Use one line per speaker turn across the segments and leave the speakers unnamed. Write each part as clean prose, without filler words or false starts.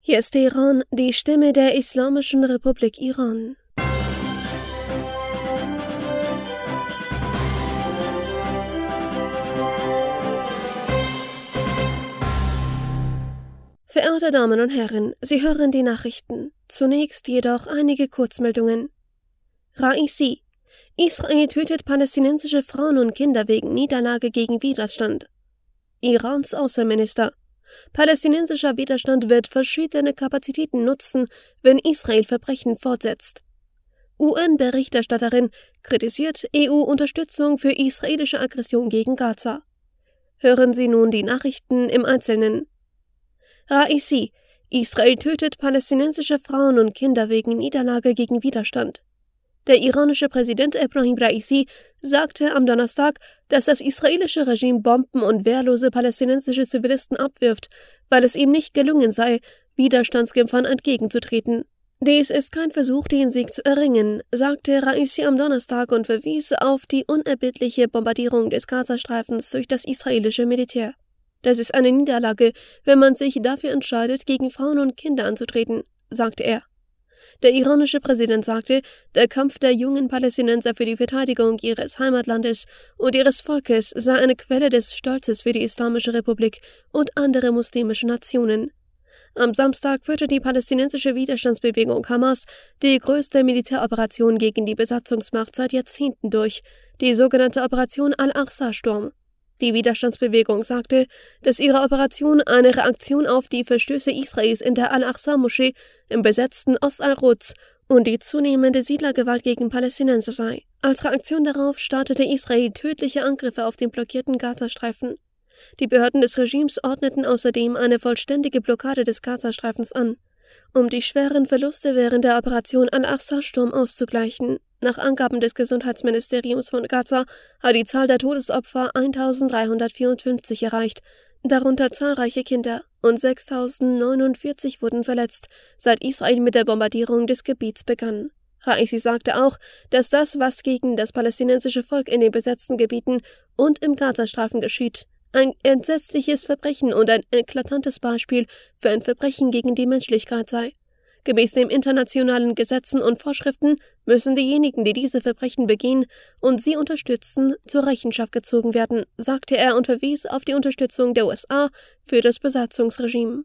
Hier ist Teheran, die Stimme der Islamischen Republik Iran. Verehrte Damen und Herren, Sie hören die Nachrichten. Zunächst jedoch einige Kurzmeldungen. Raisi: Israel tötet palästinensische Frauen und Kinder wegen Niederlage gegen Widerstand. Irans Außenminister: Palästinensischer Widerstand wird verschiedene Kapazitäten nutzen, wenn Israel Verbrechen fortsetzt. UN-Berichterstatterin kritisiert EU-Unterstützung für israelische Aggression gegen Gaza. Hören Sie nun die Nachrichten im Einzelnen. Raisi: Israel tötet palästinensische Frauen und Kinder wegen Niederlage gegen Widerstand. Der iranische Präsident Ebrahim Raisi sagte am Donnerstag, dass das israelische Regime Bomben und wehrlose palästinensische Zivilisten abwirft, weil es ihm nicht gelungen sei, Widerstandskämpfern entgegenzutreten. Dies ist kein Versuch, den Sieg zu erringen, sagte Raisi am Donnerstag und verwies auf die unerbittliche Bombardierung des Gazastreifens durch das israelische Militär. Das ist eine Niederlage, wenn man sich dafür entscheidet, gegen Frauen und Kinder anzutreten, sagte er. Der iranische Präsident sagte, der Kampf der jungen Palästinenser für die Verteidigung ihres Heimatlandes und ihres Volkes sei eine Quelle des Stolzes für die Islamische Republik und andere muslimische Nationen. Am Samstag führte die palästinensische Widerstandsbewegung Hamas die größte Militäroperation gegen die Besatzungsmacht seit Jahrzehnten durch, die sogenannte Operation Al-Aqsa-Sturm. Die Widerstandsbewegung sagte, dass ihre Operation eine Reaktion auf die Verstöße Israels in der Al-Aqsa-Moschee im besetzten Ost al-Quds und die zunehmende Siedlergewalt gegen Palästinenser sei. Als Reaktion darauf startete Israel tödliche Angriffe auf den blockierten Gazastreifen. Die Behörden des Regimes ordneten außerdem eine vollständige Blockade des Gazastreifens an, um die schweren Verluste während der Operation Al-Aqsa-Sturm auszugleichen. Nach Angaben des Gesundheitsministeriums von Gaza hat die Zahl der Todesopfer 1.354 erreicht, darunter zahlreiche Kinder, und 6.049 wurden verletzt, seit Israel mit der Bombardierung des Gebiets begann. Raisi sagte auch, dass das, was gegen das palästinensische Volk in den besetzten Gebieten und im Gazastreifen geschieht, ein entsetzliches Verbrechen und ein eklatantes Beispiel für ein Verbrechen gegen die Menschlichkeit sei. Gemäß den internationalen Gesetzen und Vorschriften müssen diejenigen, die diese Verbrechen begehen und sie unterstützen, zur Rechenschaft gezogen werden, sagte er und verwies auf die Unterstützung der USA für das Besatzungsregime.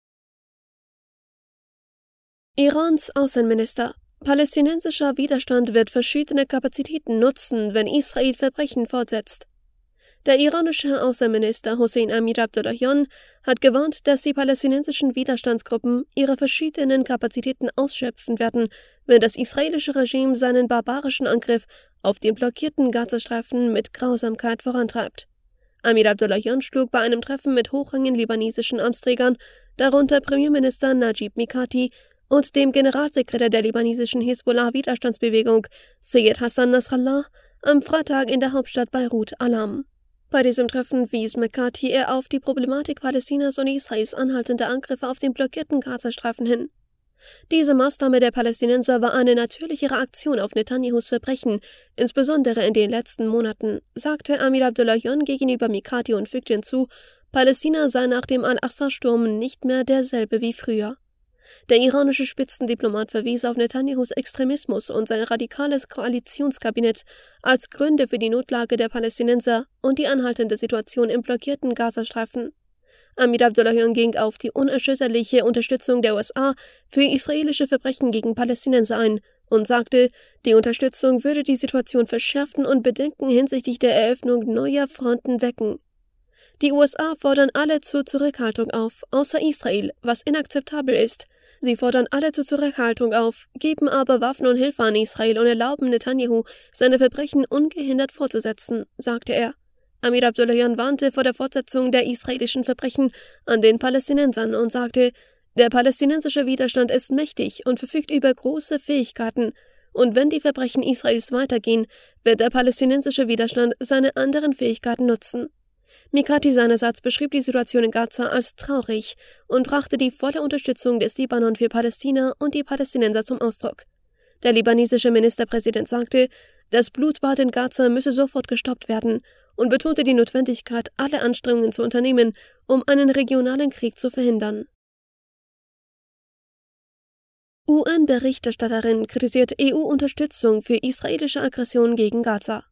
Irans Außenminister: Palästinensischer Widerstand wird verschiedene Kapazitäten nutzen, wenn Israel Verbrechen fortsetzt. Der iranische Außenminister Hossein Amir-Abdollahian hat gewarnt, dass die palästinensischen Widerstandsgruppen ihre verschiedenen Kapazitäten ausschöpfen werden, wenn das israelische Regime seinen barbarischen Angriff auf den blockierten Gazastreifen mit Grausamkeit vorantreibt. Amir-Abdollahian schlug bei einem Treffen mit hochrangigen libanesischen Amtsträgern, darunter Premierminister Najib Mikati und dem Generalsekretär der libanesischen Hisbollah-Widerstandsbewegung, Seyyed Hassan Nasrallah, am Freitag in der Hauptstadt Beirut Alarm. Bei diesem Treffen wies Mikati auf die Problematik Palästinas und Israels anhaltender Angriffe auf den blockierten Gazastreifen hin. Diese Maßnahme der Palästinenser war eine natürliche Reaktion auf Netanyahus Verbrechen, insbesondere in den letzten Monaten, sagte Amir Abdollahian gegenüber Mikati und fügte hinzu, Palästina sei nach dem Al-Aqsa-Sturm nicht mehr derselbe wie früher. Der iranische Spitzendiplomat verwies auf Netanyahus Extremismus und sein radikales Koalitionskabinett als Gründe für die Notlage der Palästinenser und die anhaltende Situation im blockierten Gazastreifen. Amir Abdollahian ging auf die unerschütterliche Unterstützung der USA für israelische Verbrechen gegen Palästinenser ein und sagte, die Unterstützung würde die Situation verschärfen und Bedenken hinsichtlich der Eröffnung neuer Fronten wecken. Die USA fordern alle zur Zurückhaltung auf, außer Israel, was inakzeptabel ist. Sie fordern alle zur Zurückhaltung auf, geben aber Waffen und Hilfe an Israel und erlauben Netanyahu, seine Verbrechen ungehindert fortzusetzen, sagte er. Amir Abdollahian warnte vor der Fortsetzung der israelischen Verbrechen an den Palästinensern und sagte, der palästinensische Widerstand ist mächtig und verfügt über große Fähigkeiten, und wenn die Verbrechen Israels weitergehen, wird der palästinensische Widerstand seine anderen Fähigkeiten nutzen. Mikati seinerseits beschrieb die Situation in Gaza als traurig und brachte die volle Unterstützung des Libanon für Palästina und die Palästinenser zum Ausdruck. Der libanesische Ministerpräsident sagte, das Blutbad in Gaza müsse sofort gestoppt werden und betonte die Notwendigkeit, alle Anstrengungen zu unternehmen, um einen regionalen Krieg zu verhindern. UN-Berichterstatterin kritisiert EU-Unterstützung für israelische Aggression gegen Gaza.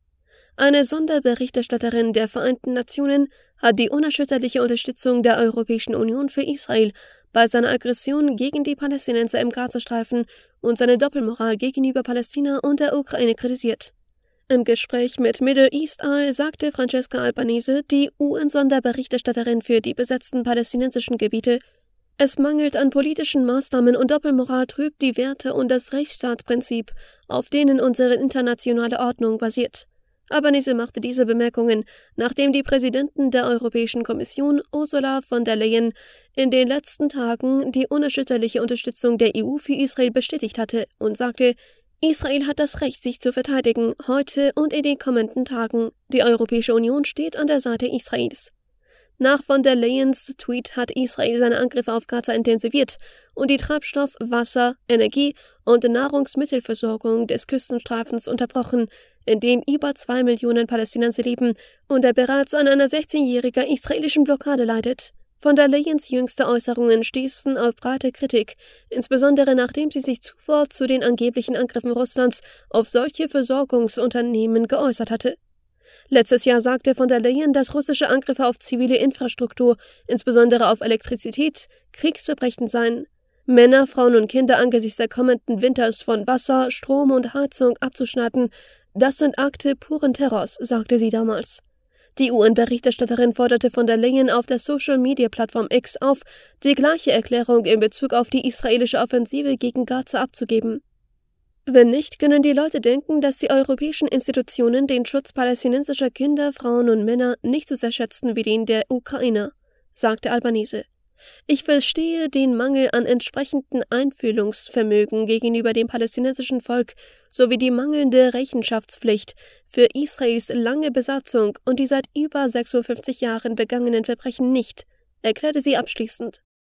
Eine Sonderberichterstatterin der Vereinten Nationen hat die unerschütterliche Unterstützung der Europäischen Union für Israel bei seiner Aggression gegen die Palästinenser im Gazastreifen und seine Doppelmoral gegenüber Palästina und der Ukraine kritisiert. Im Gespräch mit Middle East Eye sagte Francesca Albanese, die UN-Sonderberichterstatterin für die besetzten palästinensischen Gebiete, es mangelt an politischen Maßnahmen und Doppelmoral trübt die Werte und das Rechtsstaatsprinzip, auf denen unsere internationale Ordnung basiert. Albanese machte diese Bemerkungen, nachdem die Präsidentin der Europäischen Kommission, Ursula von der Leyen, in den letzten Tagen die unerschütterliche Unterstützung der EU für Israel bestätigt hatte und sagte, Israel hat das Recht, sich zu verteidigen, heute und in den kommenden Tagen. Die Europäische Union steht an der Seite Israels. Nach von der Leyens Tweet hat Israel seine Angriffe auf Gaza intensiviert und die Treibstoff-, Wasser-, Energie- und Nahrungsmittelversorgung des Küstenstreifens unterbrochen, in dem über 2 Millionen Palästinenser leben und der bereits an einer 16-jährigen israelischen Blockade leidet. Von der Leyens jüngste Äußerungen stießen auf breite Kritik, insbesondere nachdem sie sich zuvor zu den angeblichen Angriffen Russlands auf solche Versorgungsunternehmen geäußert hatte. Letztes Jahr sagte von der Leyen, dass russische Angriffe auf zivile Infrastruktur, insbesondere auf Elektrizität, Kriegsverbrechen seien. Männer, Frauen und Kinder angesichts der kommenden Winters von Wasser, Strom und Heizung abzuschneiden, das sind Akte puren Terrors, sagte sie damals. Die UN-Berichterstatterin forderte von der Leyen auf der Social-Media-Plattform X auf, die gleiche Erklärung in Bezug auf die israelische Offensive gegen Gaza abzugeben. Wenn nicht, können die Leute denken, dass die europäischen Institutionen den Schutz palästinensischer Kinder, Frauen und Männer nicht so sehr schätzen wie den der Ukrainer, sagte Albanese. Ich verstehe den Mangel an entsprechendem Einfühlungsvermögen gegenüber dem palästinensischen Volk sowie die mangelnde Rechenschaftspflicht für Israels lange Besatzung und die seit über 56 Jahren begangenen Verbrechen nicht, erklärte sie abschließend.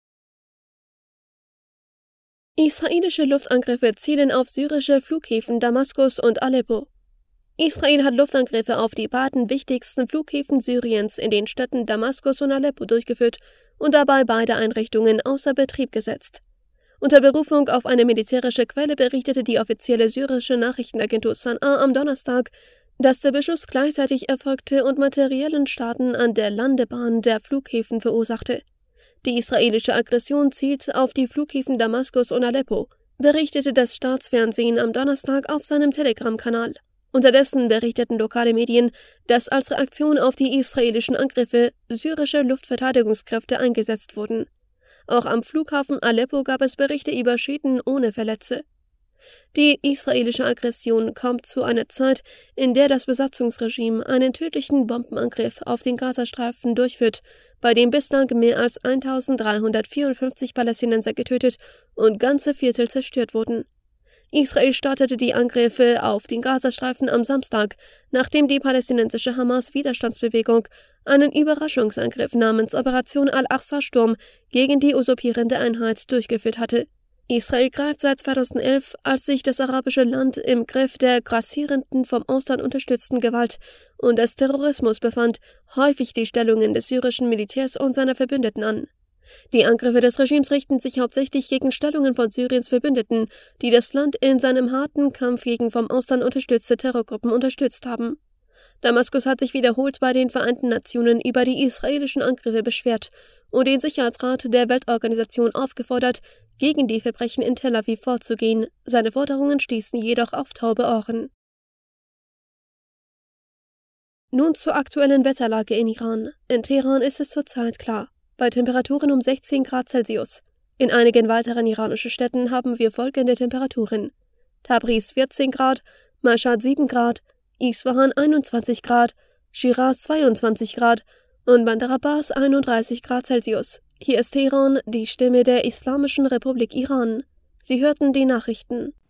Israelische Luftangriffe zielen auf syrische Flughäfen Damaskus und Aleppo. Israel hat Luftangriffe auf die beiden wichtigsten Flughäfen Syriens in den Städten Damaskus und Aleppo durchgeführt und dabei beide Einrichtungen außer Betrieb gesetzt. Unter Berufung auf eine militärische Quelle berichtete die offizielle syrische Nachrichtenagentur Sana am Donnerstag, dass der Beschuss gleichzeitig erfolgte und materiellen Schaden an der Landebahn der Flughäfen verursachte. Die israelische Aggression zielt auf die Flughäfen Damaskus und Aleppo, berichtete das Staatsfernsehen am Donnerstag auf seinem Telegram-Kanal. Unterdessen berichteten lokale Medien, dass als Reaktion auf die israelischen Angriffe syrische Luftverteidigungskräfte eingesetzt wurden. Auch am Flughafen Aleppo gab es Berichte über Schäden ohne Verletzte. Die israelische Aggression kommt zu einer Zeit, in der das Besatzungsregime einen tödlichen Bombenangriff auf den Gazastreifen durchführt, bei dem bislang mehr als 1354 Palästinenser getötet und ganze Viertel zerstört wurden. Israel startete die Angriffe auf den Gazastreifen am Samstag, nachdem die palästinensische Hamas-Widerstandsbewegung einen Überraschungsangriff namens Operation Al-Aqsa-Sturm gegen die usurpierende Einheit durchgeführt hatte. Israel greift seit 2011, als sich das arabische Land im Griff der grassierenden, vom Ausland unterstützten Gewalt und des Terrorismus befand, häufig die Stellungen des syrischen Militärs und seiner Verbündeten an. Die Angriffe des Regimes richten sich hauptsächlich gegen Stellungen von Syriens Verbündeten, die das Land in seinem harten Kampf gegen vom Ausland unterstützte Terrorgruppen unterstützt haben. Damaskus hat sich wiederholt bei den Vereinten Nationen über die israelischen Angriffe beschwert und den Sicherheitsrat der Weltorganisation aufgefordert, gegen die Verbrechen in Tel Aviv vorzugehen. Seine Forderungen stießen jedoch auf taube Ohren. Nun zur aktuellen Wetterlage in Iran. In Teheran ist es zurzeit klar, bei Temperaturen um 16 Grad Celsius. In einigen weiteren iranischen Städten haben wir folgende Temperaturen: Tabriz 14 Grad, Mashhad 7 Grad, Isfahan 21 Grad, Shiraz 22 Grad und Bandar Abbas 31 Grad Celsius. Hier ist Teheran, die Stimme der Islamischen Republik Iran. Sie hörten die Nachrichten.